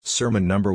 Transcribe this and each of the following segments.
Sermon number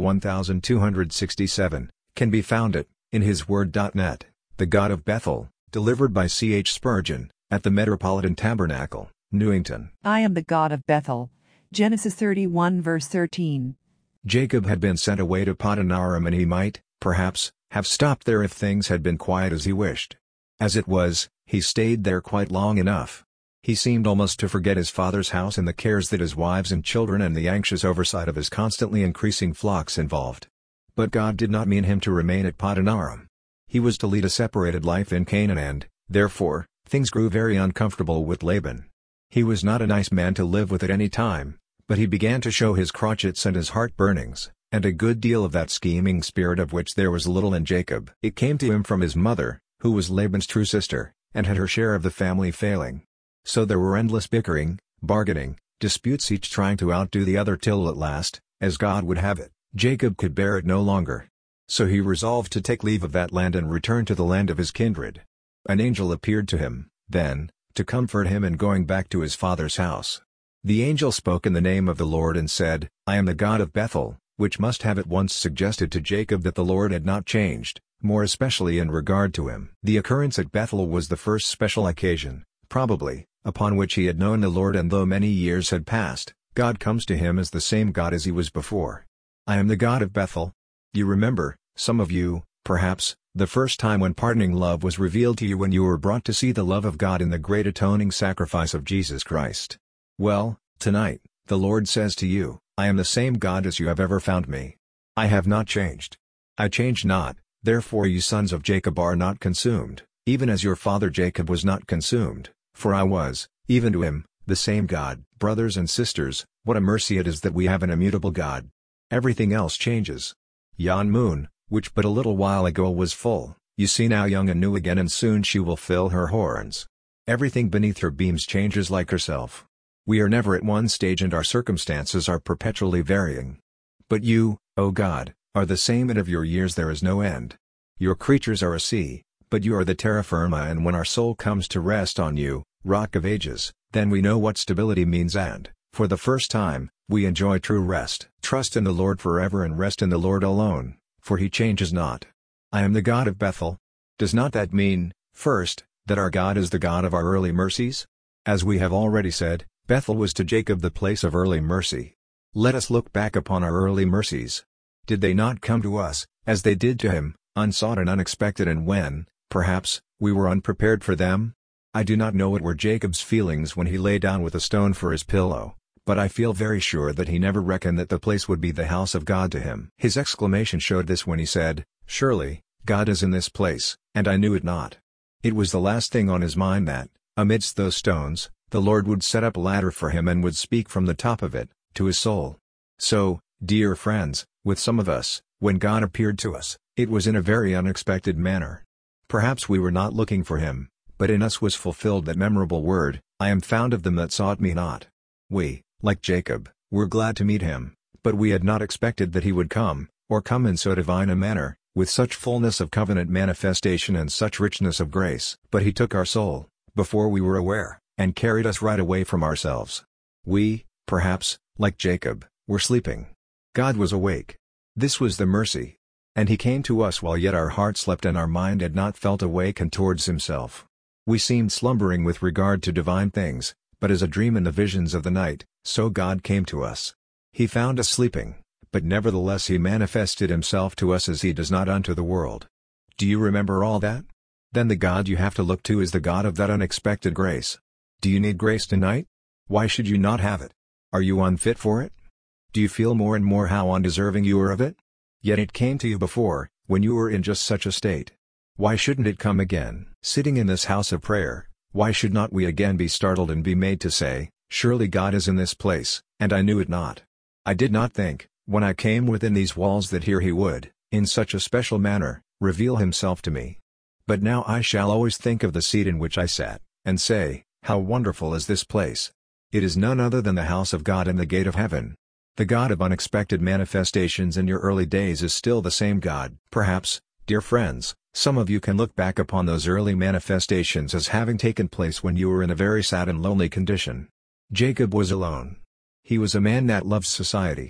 1267, can be found at inhisword.net, The God of Bethel, delivered by C. H. Spurgeon, at the Metropolitan Tabernacle, Newington. I am the God of Bethel. Genesis 31 verse 13. Jacob had been sent away to Paddan-aram, and he might, perhaps, have stopped there if things had been quiet as he wished. As it was, he stayed there quite long enough. He seemed almost to forget his father's house and the cares that his wives and children and the anxious oversight of his constantly increasing flocks involved. But God did not mean him to remain at Paddan-aram. He was to lead a separated life in Canaan, and, therefore, things grew very uncomfortable with Laban. He was not a nice man to live with at any time, but he began to show his crotchets and his heart-burnings, and a good deal of that scheming spirit of which there was little in Jacob. It came to him from his mother, who was Laban's true sister, and had her share of the family failing. So there were endless bickering, bargaining, disputes, each trying to outdo the other, till at last, as God would have it, Jacob could bear it no longer. So he resolved to take leave of that land and return to the land of his kindred. An angel appeared to him, then, to comfort him in going back to his father's house. The angel spoke in the name of the Lord and said, I am the God of Bethel, which must have at once suggested to Jacob that the Lord had not changed, more especially in regard to him. The occurrence at Bethel was the first special occasion, probably, upon which he had known the Lord, and though many years had passed, God comes to him as the same God as he was before. I am the God of Bethel. You remember, some of you, perhaps, the first time when pardoning love was revealed to you, when you were brought to see the love of God in the great atoning sacrifice of Jesus Christ. Well, tonight, the Lord says to you, I am the same God as you have ever found me. I have not changed. I change not, therefore you sons of Jacob are not consumed, even as your father Jacob was not consumed. For I was, even to him, the same God. Brothers and sisters, what a mercy it is that we have an immutable God. Everything else changes. Yon moon, which but a little while ago was full, you see now young and new again, and soon she will fill her horns. Everything beneath her beams changes like herself. We are never at one stage, and our circumstances are perpetually varying. But you, O God, are the same, and of your years there is no end. Your creatures are a sea, but you are the terra firma, and when our soul comes to rest on you, Rock of Ages, then we know what stability means, and, for the first time, we enjoy true rest. Trust in the Lord forever, and rest in the Lord alone, for he changes not. I am the God of Bethel. Does not that mean, first, that our God is the God of our early mercies? As we have already said, Bethel was to Jacob the place of early mercy. Let us look back upon our early mercies. Did they not come to us, as they did to him, unsought and unexpected, and when, perhaps, we were unprepared for them? I do not know what were Jacob's feelings when he lay down with a stone for his pillow, but I feel very sure that he never reckoned that the place would be the house of God to him. His exclamation showed this when he said, Surely, God is in this place, and I knew it not. It was the last thing on his mind that, amidst those stones, the Lord would set up a ladder for him and would speak from the top of it, to his soul. So, dear friends, with some of us, when God appeared to us, it was in a very unexpected manner. Perhaps we were not looking for him, but in us was fulfilled that memorable word, I am found of them that sought me not. We, like Jacob, were glad to meet him, but we had not expected that he would come, or come in so divine a manner, with such fullness of covenant manifestation and such richness of grace. But he took our soul, before we were aware, and carried us right away from ourselves. We, perhaps, like Jacob, were sleeping. God was awake. This was the mercy. And he came to us while yet our heart slept and our mind had not felt awakened towards himself. We seemed slumbering with regard to divine things, but as a dream in the visions of the night, so God came to us. He found us sleeping, but nevertheless he manifested himself to us as he does not unto the world. Do you remember all that? Then the God you have to look to is the God of that unexpected grace. Do you need grace tonight? Why should you not have it? Are you unfit for it? Do you feel more and more how undeserving you are of it? Yet it came to you before, when you were in just such a state. Why shouldn't it come again? Sitting in this house of prayer, why should not we again be startled and be made to say, Surely God is in this place, and I knew it not. I did not think, when I came within these walls, that here he would, in such a special manner, reveal himself to me. But now I shall always think of the seat in which I sat, and say, How wonderful is this place! It is none other than the house of God and the gate of heaven. The God of unexpected manifestations in your early days is still the same God. Perhaps, dear friends, some of you can look back upon those early manifestations as having taken place when you were in a very sad and lonely condition. Jacob was alone. He was a man that loved society.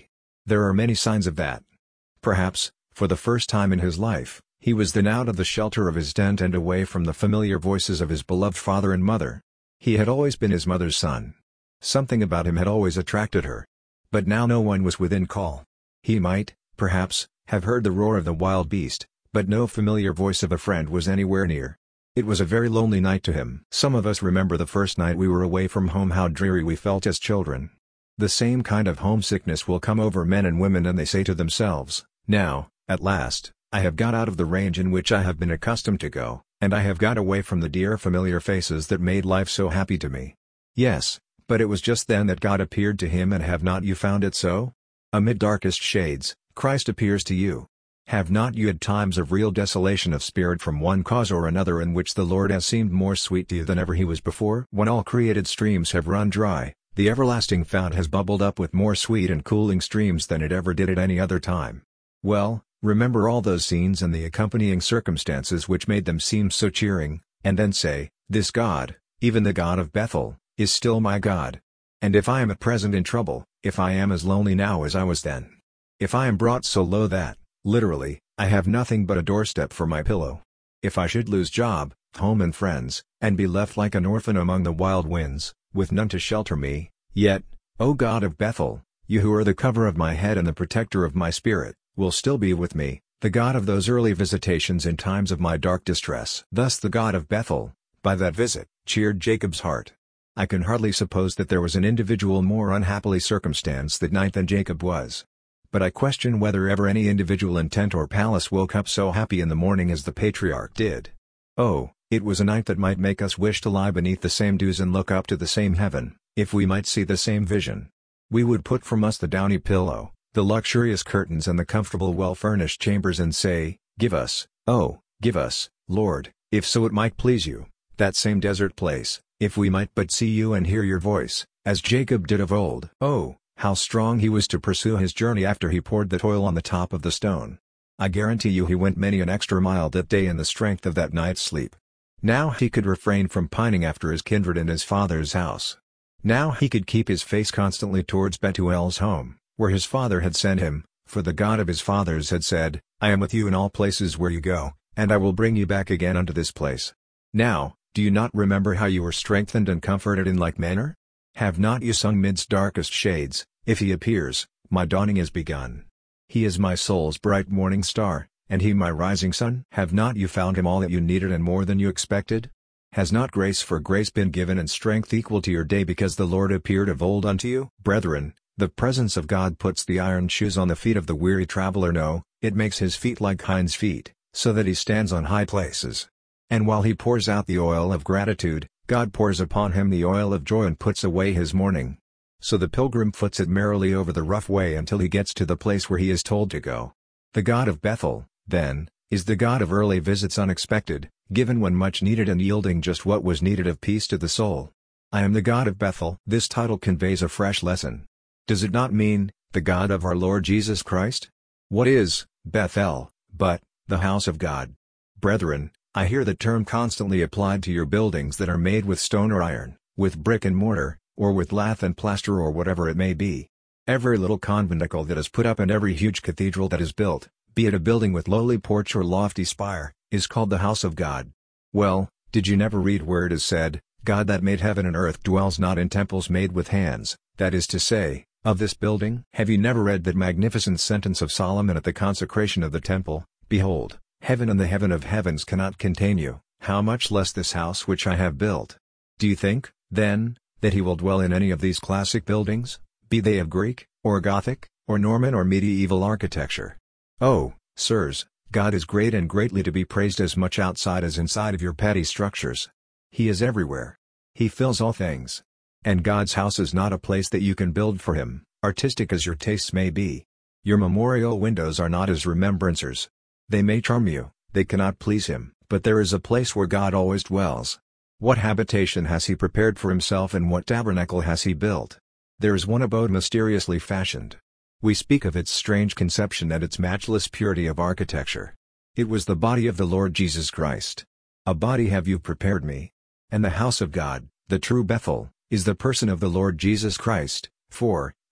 There are many signs of that. Perhaps, for the first time in his life, he was then out of the shelter of his tent and away from the familiar voices of his beloved father and mother. He had always been his mother's son. Something about him had always attracted her. But now no one was within call. He might, perhaps, have heard the roar of the wild beast, but no familiar voice of a friend was anywhere near. It was a very lonely night to him. Some of us remember the first night we were away from home, how dreary we felt as children. The same kind of homesickness will come over men and women, and they say to themselves, "Now, at last, I have got out of the range in which I have been accustomed to go, and I have got away from the dear familiar faces that made life so happy to me." Yes, but it was just then that God appeared to him, and have not you found it so? Amid darkest shades, Christ appears to you. Have not you had times of real desolation of spirit from one cause or another, in which the Lord has seemed more sweet to you than ever he was before? When all created streams have run dry, the everlasting fount has bubbled up with more sweet and cooling streams than it ever did at any other time. Well, remember all those scenes and the accompanying circumstances which made them seem so cheering, and then say, "This God, even the God of Bethel, is still my God." And if I am at present in trouble, if I am as lonely now as I was then, if I am brought so low that, literally, I have nothing but a doorstep for my pillow, if I should lose job, home and friends, and be left like an orphan among the wild winds, with none to shelter me, yet, O God of Bethel, you who are the cover of my head and the protector of my spirit, will still be with me, the God of those early visitations in times of my dark distress. Thus the God of Bethel, by that visit, cheered Jacob's heart. I can hardly suppose that there was an individual more unhappily circumstanced that night than Jacob was. But I question whether ever any individual in tent or palace woke up so happy in the morning as the patriarch did. Oh, it was a night that might make us wish to lie beneath the same dews and look up to the same heaven, if we might see the same vision. We would put from us the downy pillow, the luxurious curtains and the comfortable well-furnished chambers, and say, "Give us, oh, give us, Lord, if so it might please you, that same desert place, if we might but see you and hear your voice, as Jacob did of old." Oh, how strong he was to pursue his journey after he poured the toil on the top of the stone. I guarantee you he went many an extra mile that day in the strength of that night's sleep. Now he could refrain from pining after his kindred and his father's house. Now he could keep his face constantly towards Bethuel's home, where his father had sent him, for the God of his fathers had said, "I am with you in all places where you go, and I will bring you back again unto this place." Now, do you not remember how you were strengthened and comforted in like manner? Have not you sung midst darkest shades, "If he appears, my dawning is begun. He is my soul's bright morning star, and he my rising sun"? Have not you found him all that you needed and more than you expected? Has not grace for grace been given and strength equal to your day because the Lord appeared of old unto you? Brethren, the presence of God puts the iron shoes on the feet of the weary traveler. No, it makes his feet like hinds' feet, so that he stands on high places. And while he pours out the oil of gratitude, God pours upon him the oil of joy and puts away his mourning. So the pilgrim foots it merrily over the rough way until he gets to the place where he is told to go. The God of Bethel, then, is the God of early visits unexpected, given when much needed and yielding just what was needed of peace to the soul. I am the God of Bethel. This title conveys a fresh lesson. Does it not mean, the God of our Lord Jesus Christ? What is Bethel, but the house of God? Brethren, I hear the term constantly applied to your buildings that are made with stone or iron, with brick and mortar, or with lath and plaster, or whatever it may be. Every little conventicle that is put up and every huge cathedral that is built, be it a building with lowly porch or lofty spire, is called the house of God. Well, did you never read where it is said, "God that made heaven and earth dwells not in temples made with hands, that is to say, of this building"? Have you never read that magnificent sentence of Solomon at the consecration of the temple, "Behold, heaven and the heaven of heavens cannot contain you, how much less this house which I have built"? Do you think, then, that he will dwell in any of these classic buildings, be they of Greek, or Gothic, or Norman or medieval architecture? Oh, sirs, God is great and greatly to be praised as much outside as inside of your petty structures. He is everywhere. He fills all things. And God's house is not a place that you can build for him, artistic as your tastes may be. Your memorial windows are not his remembrancers. They may charm you, they cannot please him, but there is a place where God always dwells. What habitation has he prepared for himself, and what tabernacle has he built? There is one abode mysteriously fashioned. We speak of its strange conception and its matchless purity of architecture. It was the body of the Lord Jesus Christ. A body have you prepared me. And the house of God, the true Bethel, is the person of the Lord Jesus Christ, for,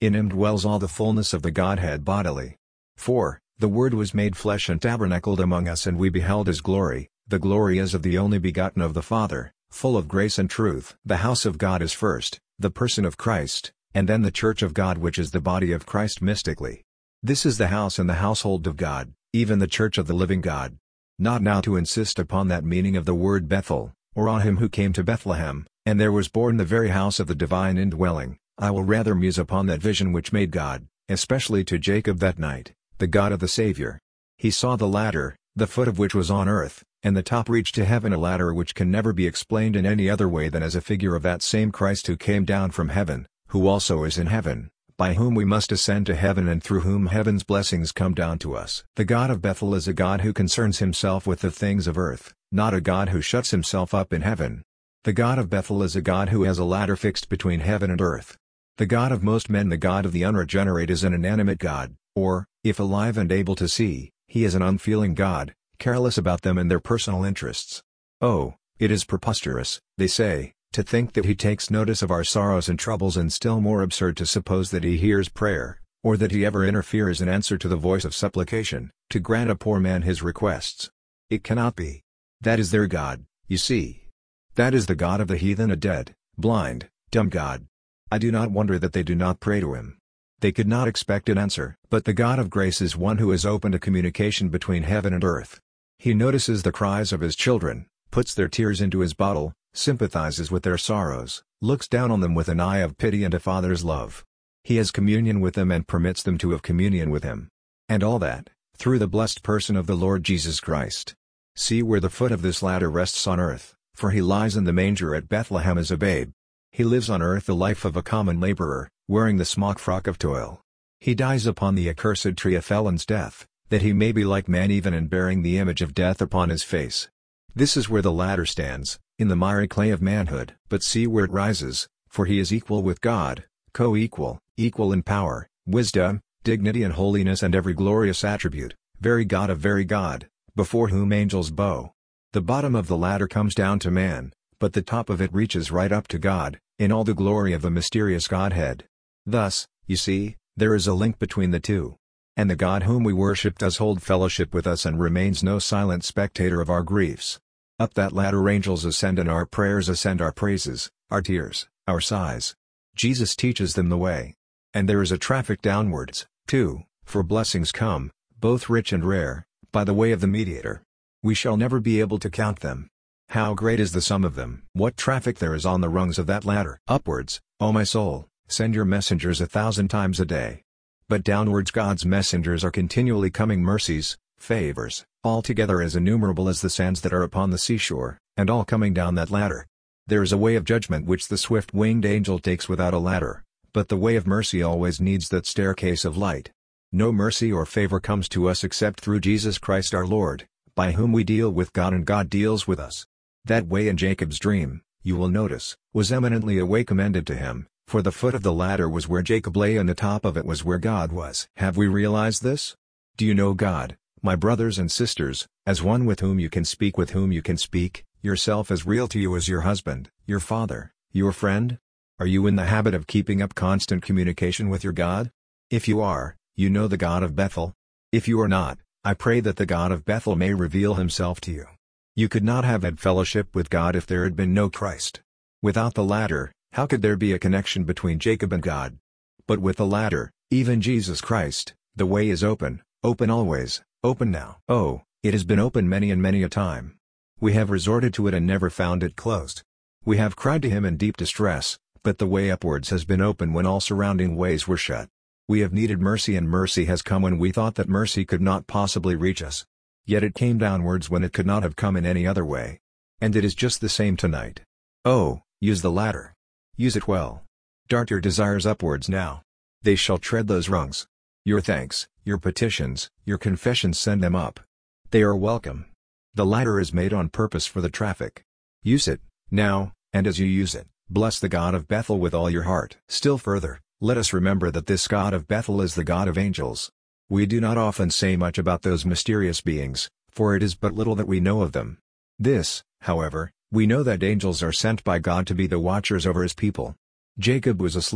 In him dwells all the fullness of the Godhead bodily. 4. The Word was made flesh and tabernacled among us, and we beheld his glory, the glory as of the only begotten of the Father, full of grace and truth. The house of God is first, the person of Christ, and then the church of God, which is the body of Christ mystically. This is the house and the household of God, even the church of the living God. Not now to insist upon that meaning of the word Bethel, or on him who came to Bethlehem, and there was born the very house of the divine indwelling. I will rather muse upon that vision which made God, especially to Jacob that night, the God of the Savior. He saw the ladder, the foot of which was on earth, and the top reached to heaven, a ladder which can never be explained in any other way than as a figure of that same Christ who came down from heaven, who also is in heaven, by whom we must ascend to heaven and through whom heaven's blessings come down to us. The God of Bethel is a God who concerns himself with the things of earth, not a God who shuts himself up in heaven. The God of Bethel is a God who has a ladder fixed between heaven and earth. The God of most men, the God of the unregenerate, is an inanimate God, or, if alive and able to see, he is an unfeeling God, careless about them and their personal interests. Oh, it is preposterous, they say, to think that he takes notice of our sorrows and troubles, and still more absurd to suppose that he hears prayer, or that he ever interferes in answer to the voice of supplication, to grant a poor man his requests. It cannot be. That is their God, you see. That is the God of the heathen, a dead, blind, dumb God. I do not wonder that they do not pray to him. They could not expect an answer. But the God of grace is one who has opened a communication between heaven and earth. He notices the cries of his children, puts their tears into his bottle, sympathizes with their sorrows, looks down on them with an eye of pity and a father's love. He has communion with them and permits them to have communion with him. And all that, through the blessed person of the Lord Jesus Christ. See where the foot of this ladder rests on earth, for he lies in the manger at Bethlehem as a babe. He lives on earth the life of a common laborer, wearing the smock frock of toil. He dies upon the accursed tree a felon's death, that he may be like man even in bearing the image of death upon his face. This is where the ladder stands, in the miry clay of manhood. But see where it rises, for he is equal with God, co-equal, equal in power, wisdom, dignity and holiness and every glorious attribute, very God of very God, before whom angels bow. The bottom of the ladder comes down to man, but the top of it reaches right up to God, in all the glory of the mysterious Godhead. Thus, you see, there is a link between the two. And the God whom we worship does hold fellowship with us and remains no silent spectator of our griefs. Up that ladder angels ascend, and our prayers ascend, our praises, our tears, our sighs. Jesus teaches them the way. And there is a traffic downwards, too, for blessings come, both rich and rare, by the way of the mediator. We shall never be able to count them. How great is the sum of them! What traffic there is on the rungs of that ladder! Upwards, O my soul, send your messengers 1,000 times a day. But downwards God's messengers are continually coming, mercies, favors, altogether as innumerable as the sands that are upon the seashore, and all coming down that ladder. There is a way of judgment which the swift-winged angel takes without a ladder, but the way of mercy always needs that staircase of light. No mercy or favor comes to us except through Jesus Christ our Lord, by whom we deal with God and God deals with us. That way in Jacob's dream, you will notice, was eminently a way commended to him, for the foot of the ladder was where Jacob lay and the top of it was where God was. Have we realized this? Do you know God, my brothers and sisters, as one with whom you can speak, yourself as real to you as your husband, your father, your friend? Are you in the habit of keeping up constant communication with your God? If you are, you know the God of Bethel. If you are not, I pray that the God of Bethel may reveal himself to you. You could not have had fellowship with God if there had been no Christ. Without the ladder, how could there be a connection between Jacob and God? But with the ladder, even Jesus Christ, the way is open, open always, open now. Oh, it has been open many and many a time. We have resorted to it and never found it closed. We have cried to him in deep distress, but the way upwards has been open when all surrounding ways were shut. We have needed mercy, and mercy has come when we thought that mercy could not possibly reach us. Yet it came downwards when it could not have come in any other way. And it is just the same tonight. Oh, use the ladder. Use it well. Dart your desires upwards now. They shall tread those rungs. Your thanks, your petitions, your confessions, send them up. They are welcome. The ladder is made on purpose for the traffic. Use it, now, and as you use it, bless the God of Bethel with all your heart. Still further, let us remember that this God of Bethel is the God of angels. We do not often say much about those mysterious beings, for it is but little that we know of them. This, however, we know, that angels are sent by God to be the watchers over his people. Jacob was asleep,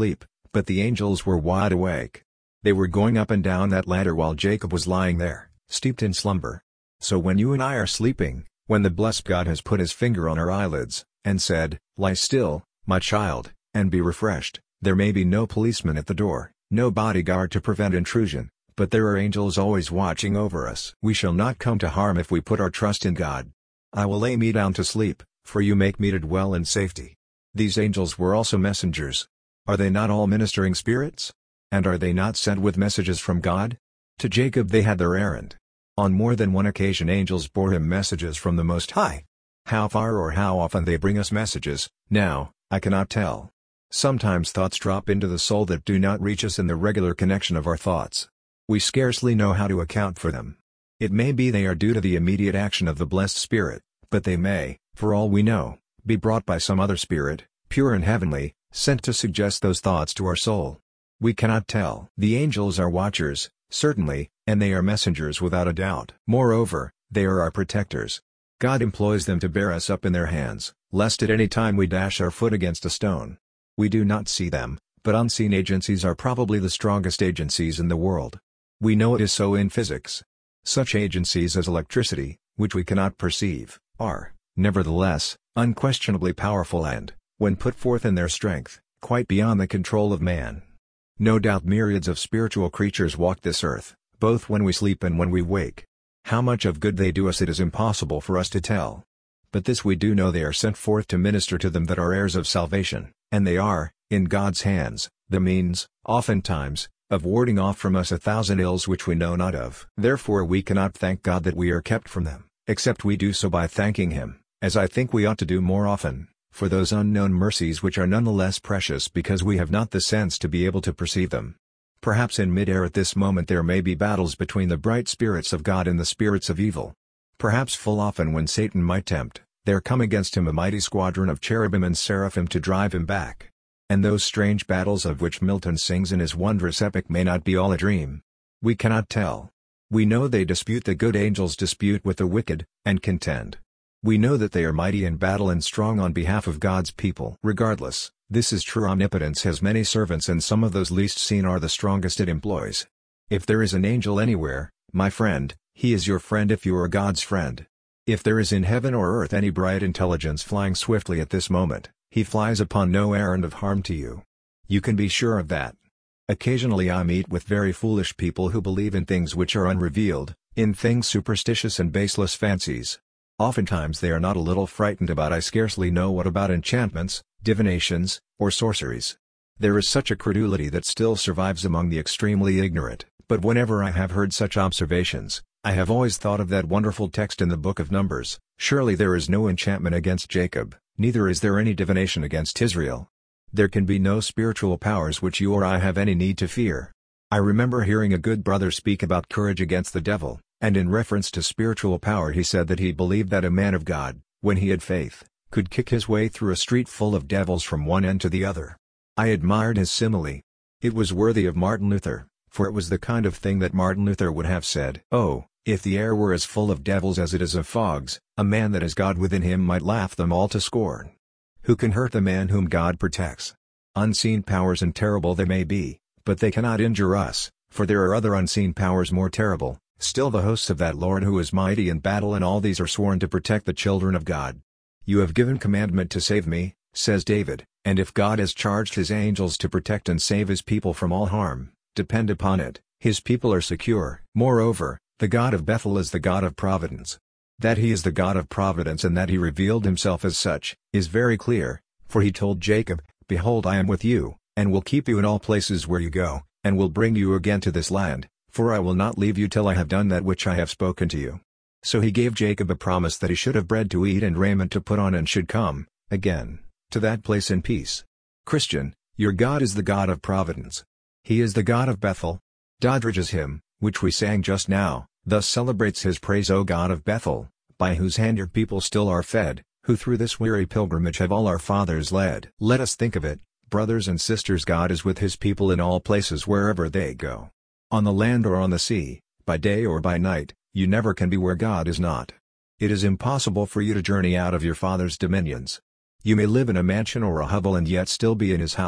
but the angels were wide awake. They were going up and down that ladder while Jacob was lying there, steeped in slumber. So when you and I are sleeping, when the blessed God has put his finger on our eyelids, and said, "Lie still, my child, and be refreshed," there may be no policeman at the door, no bodyguard to prevent intrusion, but there are angels always watching over us. We shall not come to harm if we put our trust in God. "I will lay me down to sleep, for you make me to dwell in safety." These angels were also messengers. Are they not all ministering spirits? And are they not sent with messages from God? To Jacob they had their errand. On more than one occasion angels bore him messages from the Most High. How far or how often they bring us messages, now, I cannot tell. Sometimes thoughts drop into the soul that do not reach us in the regular connection of our thoughts. We scarcely know how to account for them. It may be they are due to the immediate action of the blessed Spirit, but they may, for all we know, be brought by some other spirit, pure and heavenly, sent to suggest those thoughts to our soul. We cannot tell. The angels are watchers, certainly, and they are messengers without a doubt. Moreover, they are our protectors. God employs them to bear us up in their hands, lest at any time we dash our foot against a stone. We do not see them, but unseen agencies are probably the strongest agencies in the world. We know it is so in physics. Such agencies as electricity, which we cannot perceive, are, nevertheless, unquestionably powerful and, when put forth in their strength, quite beyond the control of man. No doubt myriads of spiritual creatures walk this earth, both when we sleep and when we wake. How much of good they do us it is impossible for us to tell. But this we do know, they are sent forth to minister to them that are heirs of salvation, and they are, in God's hands, the means, oftentimes, of warding off from us 1,000 ills which we know not of. Therefore we cannot thank God that we are kept from them, except we do so by thanking Him, as I think we ought to do more often, for those unknown mercies which are none the less precious because we have not the sense to be able to perceive them. Perhaps in mid-air at this moment there may be battles between the bright spirits of God and the spirits of evil. Perhaps full often when Satan might tempt, there come against him a mighty squadron of cherubim and seraphim to drive him back. And those strange battles of which Milton sings in his wondrous epic may not be all a dream. We cannot tell. We know they dispute, the good angels dispute with the wicked, and contend. We know that they are mighty in battle and strong on behalf of God's people. Regardless, this is true. Omnipotence has many servants, and some of those least seen are the strongest it employs. If there is an angel anywhere, my friend, he is your friend if you are God's friend. If there is in heaven or earth any bright intelligence flying swiftly at this moment, he flies upon no errand of harm to you. You can be sure of that. Occasionally I meet with very foolish people who believe in things which are unrevealed, in things superstitious and baseless fancies. Oftentimes they are not a little frightened about, I scarcely know what, about enchantments, divinations, or sorceries. There is such a credulity that still survives among the extremely ignorant, but whenever I have heard such observations, I have always thought of that wonderful text in the book of Numbers, "Surely there is no enchantment against Jacob, neither is there any divination against Israel." There can be no spiritual powers which you or I have any need to fear. I remember hearing a good brother speak about courage against the devil, and in reference to spiritual power he said that he believed that a man of God, when he had faith, could kick his way through a street full of devils from one end to the other. I admired his simile. It was worthy of Martin Luther, for it was the kind of thing that Martin Luther would have said. Oh, if the air were as full of devils as it is of fogs, a man that has God within him might laugh them all to scorn. Who can hurt the man whom God protects? Unseen powers, and terrible they may be, but they cannot injure us, for there are other unseen powers more terrible, still the hosts of that Lord who is mighty in battle, and all these are sworn to protect the children of God. You have given commandment to save me, says David, and if God has charged his angels to protect and save his people from all harm, depend upon it, his people are secure. Moreover, the God of Bethel is the God of providence. That he is the God of providence and that he revealed himself as such, is very clear, for he told Jacob, "Behold, I am with you, and will keep you in all places where you go, and will bring you again to this land, for I will not leave you till I have done that which I have spoken to you." So he gave Jacob a promise that he should have bread to eat and raiment to put on, and should come, again, to that place in peace. Christian, your God is the God of providence. He is the God of Bethel. Doddridge's hymn, which we sang just now, thus celebrates his praise: O God of Bethel, by whose hand your people still are fed, who through this weary pilgrimage have all our fathers led. Let us think of it, brothers and sisters. God is with his people in all places wherever they go. On the land or on the sea, by day or by night, you never can be where God is not. It is impossible for you to journey out of your Father's dominions. You may live in a mansion or a hovel and yet still be in his house,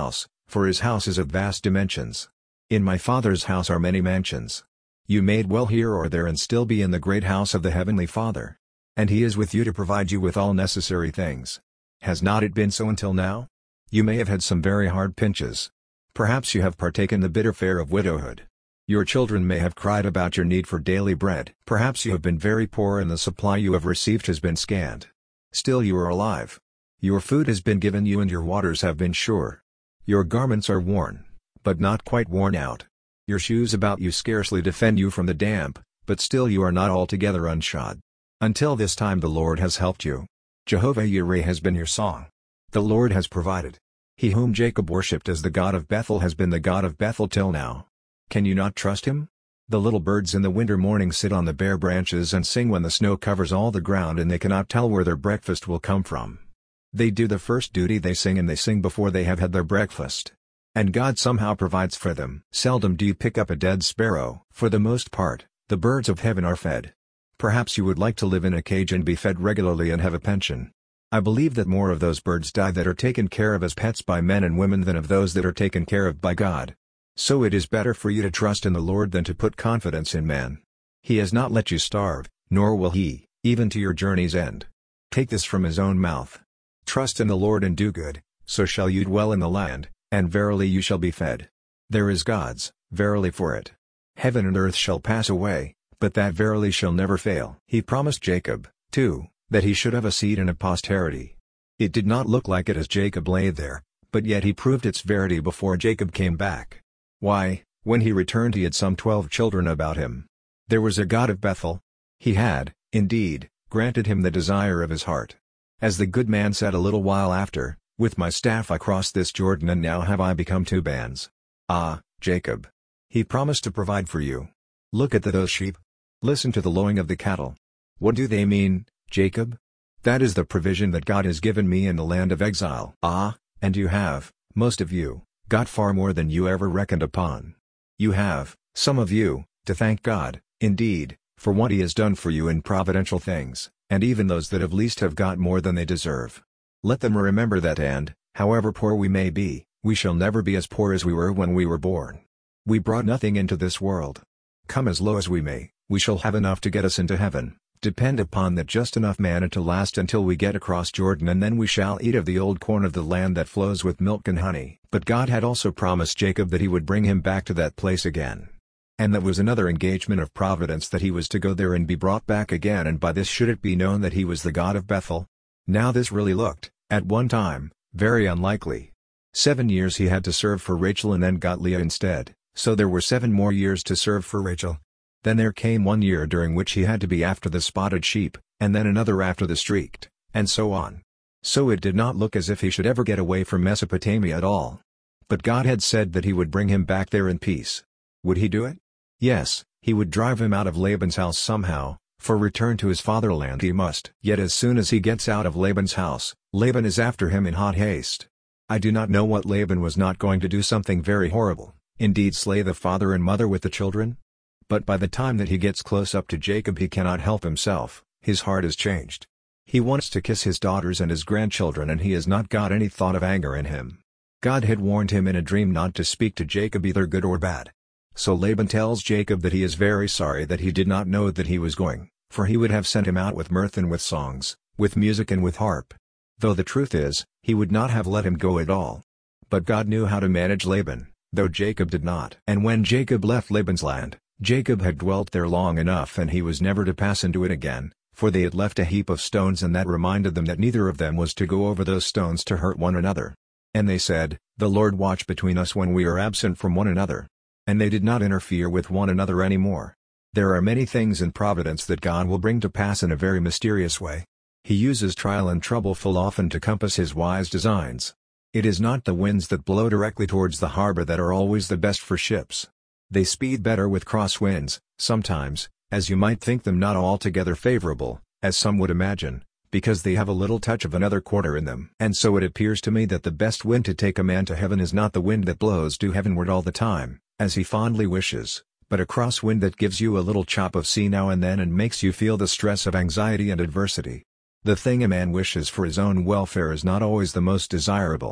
for his house is of vast dimensions. In my Father's house are many mansions. You may dwell here or there and still be in the great house of the Heavenly Father. And he is with you to provide you with all necessary things. Has not it been so until now? You may have had some very hard pinches. Perhaps you have partaken the bitter fare of widowhood. Your children may have cried about your need for daily bread. Perhaps you have been very poor and the supply you have received has been scant. Still you are alive. Your food has been given you and your waters have been sure. Your garments are worn, but not quite worn out. Your shoes about you scarcely defend you from the damp, but still you are not altogether unshod. Until this time the Lord has helped you. Jehovah Yireh has been your song. The Lord has provided. He whom Jacob worshipped as the God of Bethel has been the God of Bethel till now. Can you not trust him? The little birds in the winter morning sit on the bare branches and sing when the snow covers all the ground and they cannot tell where their breakfast will come from. They do the first duty they sing and they sing before they have had their breakfast. And God somehow provides for them. Seldom do you pick up a dead sparrow. For the most part, the birds of heaven are fed. Perhaps you would like to live in a cage and be fed regularly and have a pension. I believe that more of those birds die that are taken care of as pets by men and women than of those that are taken care of by God. So it is better for you to trust in the Lord than to put confidence in man. He has not let you starve, nor will he, even to your journey's end. Take this from his own mouth. Trust in the Lord and do good, so shall you dwell in the land, and verily you shall be fed. There is God's, verily for it. Heaven and earth shall pass away, but that verily shall never fail. He promised Jacob, too, that he should have a seed and a posterity. It did not look like it as Jacob lay there, but yet he proved its verity before Jacob came back. Why, when he returned he had some 12 children about him. There was a God of Bethel. He had, indeed, granted him the desire of his heart. As the good man said a little while after, with my staff I crossed this Jordan and now have I become 2 bands. Ah, Jacob! He promised to provide for you. Look at those sheep. Listen to the lowing of the cattle. What do they mean, Jacob? That is the provision that God has given me in the land of exile. Ah, and you have, most of you, got far more than you ever reckoned upon. You have, some of you, to thank God, indeed, for what he has done for you in providential things, and even those that have least have got more than they deserve. Let them remember that and, however poor we may be, we shall never be as poor as we were when we were born. We brought nothing into this world. Come as low as we may, we shall have enough to get us into heaven. Depend upon that just enough manna to last until we get across Jordan and then we shall eat of the old corn of the land that flows with milk and honey. But God had also promised Jacob that he would bring him back to that place again. And that was another engagement of providence that he was to go there and be brought back again, and by this should it be known that he was the God of Bethel. Now this really looked, at one time, very unlikely. 7 years he had to serve for Rachel and then got Leah instead, so there were 7 more years to serve for Rachel. Then there came 1 year during which he had to be after the spotted sheep, and then another after the streaked, and so on. So it did not look as if he should ever get away from Mesopotamia at all. But God had said that he would bring him back there in peace. Would he do it? Yes, he would drive him out of Laban's house somehow, for return to his fatherland he must. Yet as soon as he gets out of Laban's house, Laban is after him in hot haste. I do not know what Laban was not going to do, something very horrible, indeed slay the father and mother with the children? But by the time that he gets close up to Jacob he cannot help himself, his heart is changed. He wants to kiss his daughters and his grandchildren and he has not got any thought of anger in him. God had warned him in a dream not to speak to Jacob either good or bad. So Laban tells Jacob that he is very sorry that he did not know that he was going, for he would have sent him out with mirth and with songs, with music and with harp. Though the truth is, he would not have let him go at all. But God knew how to manage Laban, though Jacob did not. And when Jacob left Laban's land, Jacob had dwelt there long enough and he was never to pass into it again, for they had left a heap of stones and that reminded them that neither of them was to go over those stones to hurt one another. And they said, "The Lord watch between us when we are absent from one another." And they did not interfere with one another any more. There are many things in providence that God will bring to pass in a very mysterious way. He uses trial and trouble full often to compass his wise designs. It is not the winds that blow directly towards the harbor that are always the best for ships. They speed better with cross winds, sometimes, as you might think them not altogether favorable, as some would imagine, because they have a little touch of another quarter in them. And so it appears to me that the best wind to take a man to heaven is not the wind that blows due heavenward all the time, as he fondly wishes, but a cross wind that gives you a little chop of sea now and then and makes you feel the stress of anxiety and adversity. The thing a man wishes for his own welfare is not always the most desirable.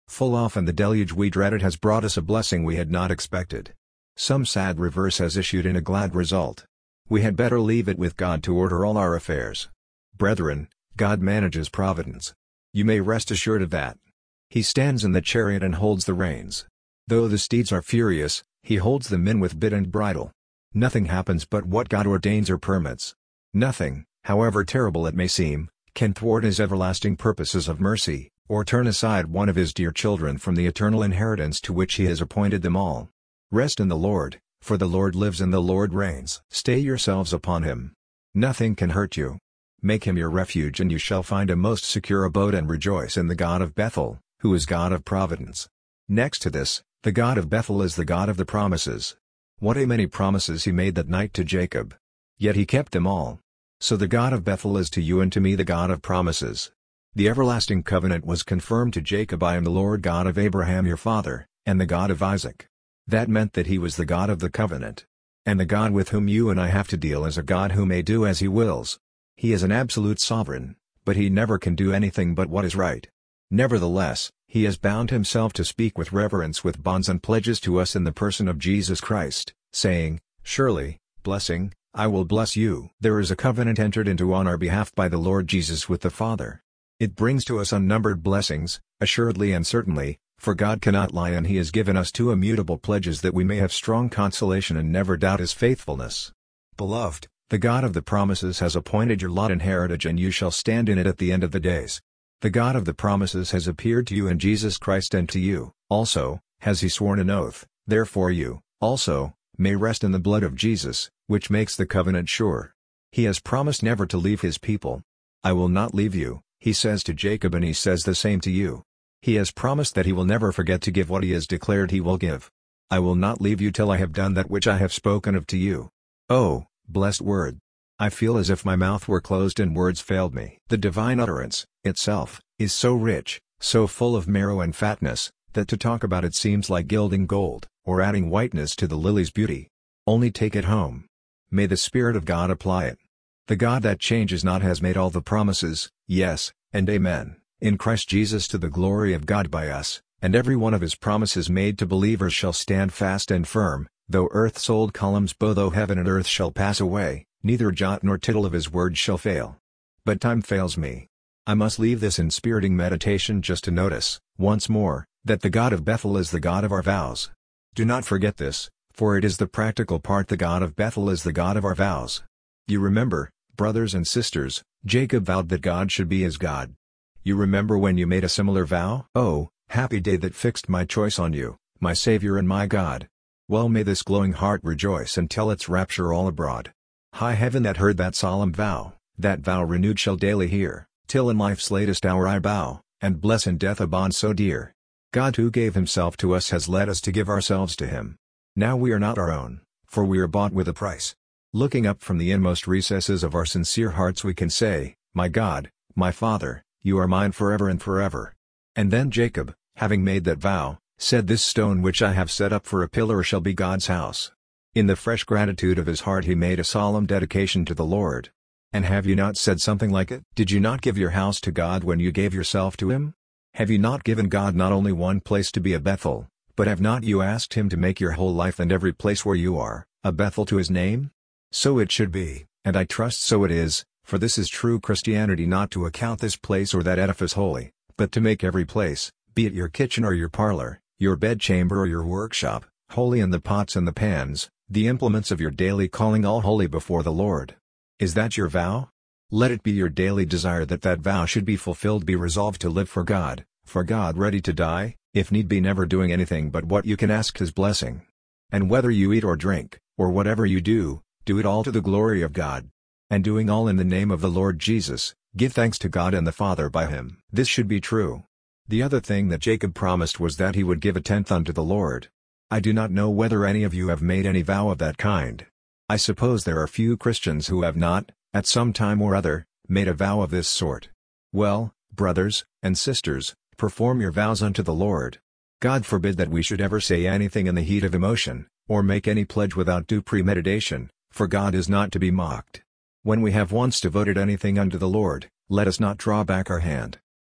Full often the deluge we dreaded has brought us a blessing we had not expected. Some sad reverse has issued in a glad result. We had better leave it with God to order all our affairs. Brethren, God manages providence. You may rest assured of that. He stands in the chariot and holds the reins. Though the steeds are furious, he holds them in with bit and bridle. Nothing happens but what God ordains or permits. Nothing, however terrible it may seem, can thwart his everlasting purposes of mercy, or turn aside one of his dear children from the eternal inheritance to which he has appointed them all. Rest in the Lord, for the Lord lives and the Lord reigns. Stay yourselves upon him. Nothing can hurt you. Make him your refuge and you shall find a most secure abode, and rejoice in the God of Bethel, who is God of providence. Next to this, the God of Bethel is the God of the promises. What a many promises he made that night to Jacob! Yet he kept them all. So the God of Bethel is to you and to me the God of promises. The everlasting covenant was confirmed to Jacob: I am the Lord God of Abraham your father, and the God of Isaac. That meant that he was the God of the covenant. And the God with whom you and I have to deal is a God who may do as he wills. He is an absolute sovereign, but he never can do anything but what is right. Nevertheless, he has bound himself to speak with reverence with bonds and pledges to us in the person of Jesus Christ, saying, "Surely, blessing, I will bless you." There is a covenant entered into on our behalf by the Lord Jesus with the Father. It brings to us unnumbered blessings, assuredly and certainly, for God cannot lie, and he has given us two immutable pledges that we may have strong consolation and never doubt his faithfulness. Beloved, the God of the promises has appointed your lot and heritage, and you shall stand in it at the end of the days. The God of the promises has appeared to you in Jesus Christ, and to you, also, has he sworn an oath. Therefore you, also, may rest in the blood of Jesus, which makes the covenant sure. He has promised never to leave his people. "I will not leave you," he says to Jacob, and he says the same to you. He has promised that he will never forget to give what he has declared he will give. "I will not leave you till I have done that which I have spoken of to you." Oh, blessed word! I feel as if my mouth were closed and words failed me. The divine utterance, itself, is so rich, so full of marrow and fatness, that to talk about it seems like gilding gold, or adding whiteness to the lily's beauty. Only take it home. May the Spirit of God apply it. The God that changes not has made all the promises, yes, and amen, in Christ Jesus, to the glory of God by us, and every one of his promises made to believers shall stand fast and firm, though earth's old columns bow, though heaven and earth shall pass away, neither jot nor tittle of his word shall fail. But time fails me. I must leave this inspiriting meditation just to notice, once more, that the God of Bethel is the God of our vows. Do not forget this, for it is the practical part. The God of Bethel is the God of our vows. You remember, brothers and sisters, Jacob vowed that God should be his God. You remember when you made a similar vow? Oh, happy day that fixed my choice on you, my Savior and my God. Well, may this glowing heart rejoice and tell its rapture all abroad. High heaven that heard that solemn vow, that vow renewed shall daily hear, till in life's latest hour I bow, and bless in death a bond so dear. God who gave himself to us has led us to give ourselves to him. Now we are not our own, for we are bought with a price. Looking up from the inmost recesses of our sincere hearts we can say, "My God, my Father, you are mine forever and forever." And then Jacob, having made that vow, said, "This stone which I have set up for a pillar shall be God's house." In the fresh gratitude of his heart he made a solemn dedication to the Lord. And have you not said something like it? Did you not give your house to God when you gave yourself to him? Have you not given God not only one place to be a Bethel, but have not you asked him to make your whole life and every place where you are, a Bethel to his name? So it should be, and I trust so it is, for this is true Christianity, not to account this place or that edifice holy, but to make every place, be it your kitchen or your parlor, your bedchamber or your workshop, holy, in the pots and the pans, the implements of your daily calling, all holy before the Lord. Is that your vow? Let it be your daily desire that that vow should be fulfilled. Be resolved to live for God, ready to die, if need be, never doing anything but what you can ask his blessing. And whether you eat or drink, or whatever you do it all to the glory of God. And doing all in the name of the Lord Jesus, give thanks to God and the Father by him. This should be true. The other thing that Jacob promised was that he would give a tenth unto the Lord. I do not know whether any of you have made any vow of that kind. I suppose there are few Christians who have not, at some time or other, made a vow of this sort. Well, brothers and sisters, perform your vows unto the Lord. God forbid that we should ever say anything in the heat of emotion, or make any pledge without due premeditation, for God is not to be mocked. When we have once devoted anything unto the Lord, let us not draw back our hand.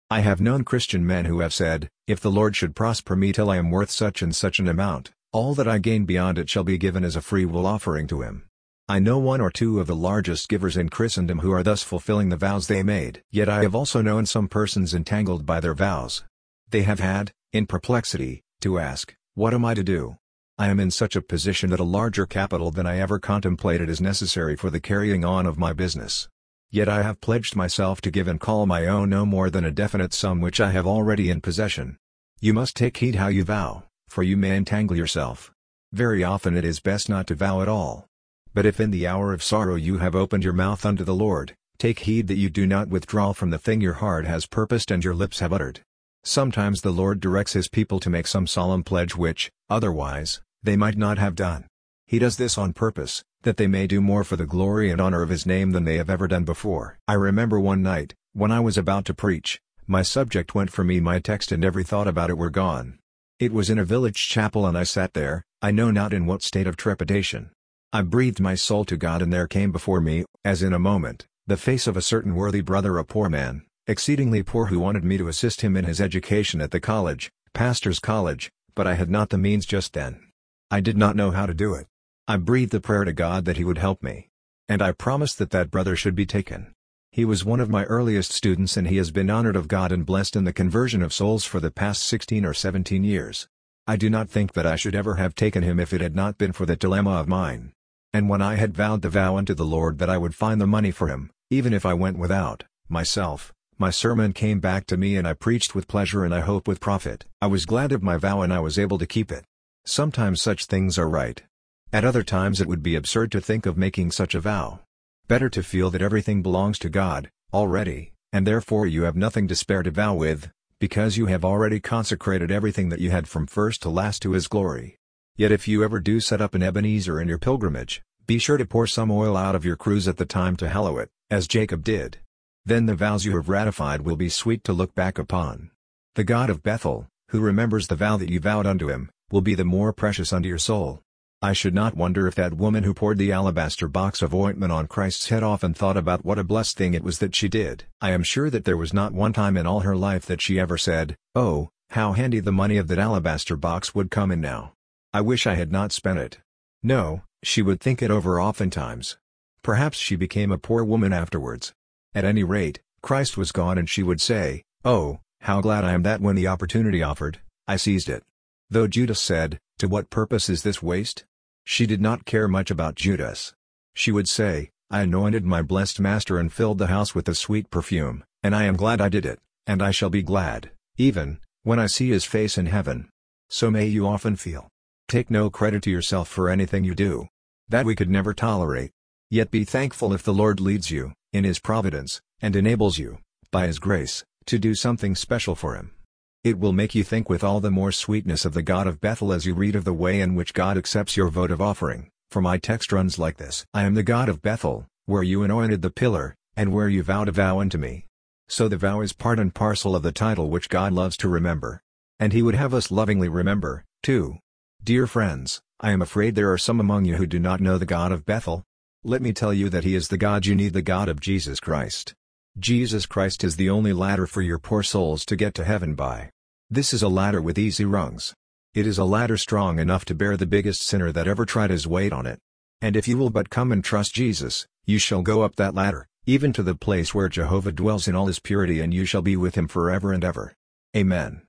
I have known Christian men who have said, "If the Lord should prosper me till I am worth such and such an amount, all that I gain beyond it shall be given as a free will offering to him." I know one or two of the largest givers in Christendom who are thus fulfilling the vows they made. Yet I have also known some persons entangled by their vows. They have had, in perplexity, to ask, "What am I to do? I am in such a position that a larger capital than I ever contemplated is necessary for the carrying on of my business. Yet I have pledged myself to give and call my own no more than a definite sum which I have already in possession." You must take heed how you vow, for you may entangle yourself. Very often it is best not to vow at all. But if in the hour of sorrow you have opened your mouth unto the Lord, take heed that you do not withdraw from the thing your heart has purposed and your lips have uttered. Sometimes the Lord directs His people to make some solemn pledge which, otherwise, they might not have done. He does this on purpose, that they may do more for the glory and honor of His name than they have ever done before. I remember one night, when I was about to preach, my subject went from me, my text and every thought about it were gone. It was in a village chapel and I sat there, I know not in what state of trepidation. I breathed my soul to God and there came before me, as in a moment, the face of a certain worthy brother, a poor man, exceedingly poor, who wanted me to assist him in his education at the college, pastor's college, but I had not the means just then. I did not know how to do it. I breathed a prayer to God that He would help me. And I promised that that brother should be taken. He was one of my earliest students and he has been honored of God and blessed in the conversion of souls for the past 16 or 17 years. I do not think that I should ever have taken him if it had not been for that dilemma of mine. And when I had vowed the vow unto the Lord that I would find the money for him, even if I went without, myself, my sermon came back to me and I preached with pleasure and I hope with profit. I was glad of my vow and I was able to keep it. Sometimes such things are right. At other times it would be absurd to think of making such a vow. Better to feel that everything belongs to God, already, and therefore you have nothing to spare to vow with, because you have already consecrated everything that you had from first to last to His glory. Yet if you ever do set up an Ebenezer in your pilgrimage, be sure to pour some oil out of your cruse at the time to hallow it, as Jacob did. Then the vows you have ratified will be sweet to look back upon. The God of Bethel, who remembers the vow that you vowed unto Him, will be the more precious unto your soul. I should not wonder if that woman who poured the alabaster box of ointment on Christ's head often thought about what a blessed thing it was that she did. I am sure that there was not one time in all her life that she ever said, "Oh, how handy the money of that alabaster box would come in now. I wish I had not spent it." No, she would think it over oftentimes. Perhaps she became a poor woman afterwards. At any rate, Christ was gone and she would say, "Oh, how glad I am that when the opportunity offered, I seized it." Though Judas said, "To what purpose is this waste?" she did not care much about Judas. She would say, "I anointed my blessed Master and filled the house with a sweet perfume, and I am glad I did it, and I shall be glad, even, when I see His face in heaven." So may you often feel. Take no credit to yourself for anything you do. That we could never tolerate. Yet be thankful if the Lord leads you, in His providence, and enables you, by His grace, to do something special for Him. It will make you think with all the more sweetness of the God of Bethel as you read of the way in which God accepts your votive offering, for my text runs like this: "I am the God of Bethel, where you anointed the pillar, and where you vowed a vow unto me." So the vow is part and parcel of the title which God loves to remember. And He would have us lovingly remember, too. Dear friends, I am afraid there are some among you who do not know the God of Bethel. Let me tell you that He is the God you need, the God of Jesus Christ. Jesus Christ is the only ladder for your poor souls to get to heaven by. This is a ladder with easy rungs. It is a ladder strong enough to bear the biggest sinner that ever tried his weight on it. And if you will but come and trust Jesus, you shall go up that ladder, even to the place where Jehovah dwells in all His purity, and you shall be with Him forever and ever. Amen.